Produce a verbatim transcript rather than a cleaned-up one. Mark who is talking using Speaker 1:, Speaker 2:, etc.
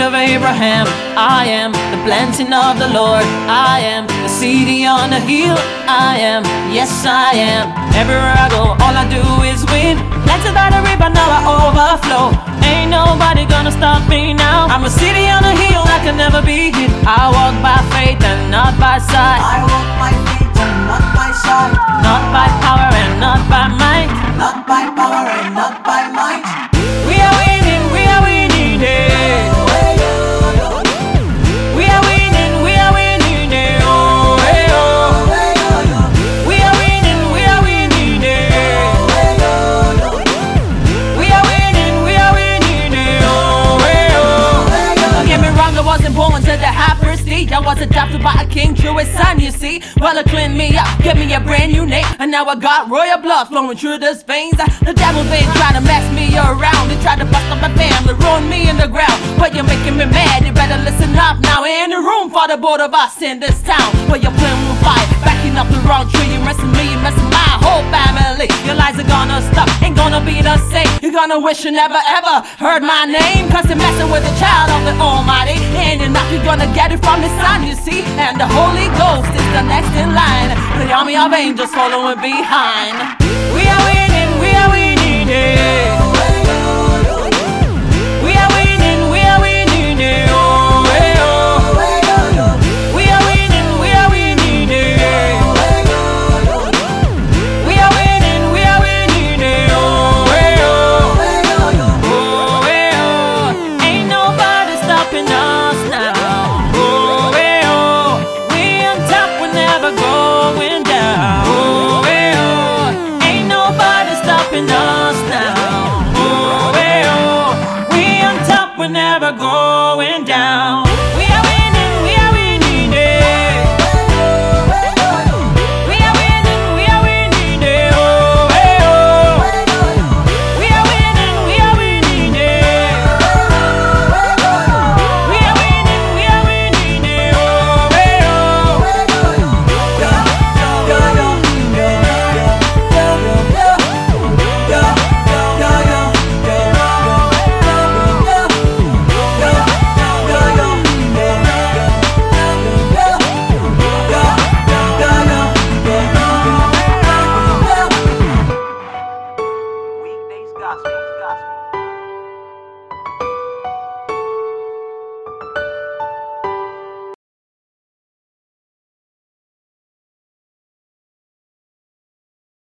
Speaker 1: of Abraham. I am the planting of the Lord. I am the city on the hill. I am, yes I am. Everywhere I go, all I do is win. Planted by the river, now I overflow. Ain't nobody gonna stop me now. I'm a city on a hill that can never be hid. I walk by faith and not by sight.
Speaker 2: I walk by faith and not by sight.
Speaker 1: Not by power and not by might.
Speaker 2: Not by power and not by might.
Speaker 1: We are winning, we are winning, yeah. We are winning, we are winning, yeah. Oh, hey, oh. We are winning, we are winning, yeah. We are winning, we are winning, yeah. Oh, hey, oh. Don't get me wrong, I wasn't born to the high prestige. I was adopted by a king, through his son, you see. Well, it cleaned me up, give me a brand new name, and now I got royal blood flowing through these veins. The devil been trying to mess me around. He tried to bust up my family, ruin me in the ground. But you're making me mad, you better listen up now. Ain't no room for the both of us in this town. But you're playing with fire, backing up the wrong tree. You're messing me, you're messing my whole family. Your lies are gonna stop, ain't gonna be the same. You're gonna wish you never ever heard my name, cause you're messing with the child of the Almighty. And you're not, you're gonna get it from the Son, you see. And the Holy Ghost is the next in line. The army of angels following behind. We are winning, we are winning.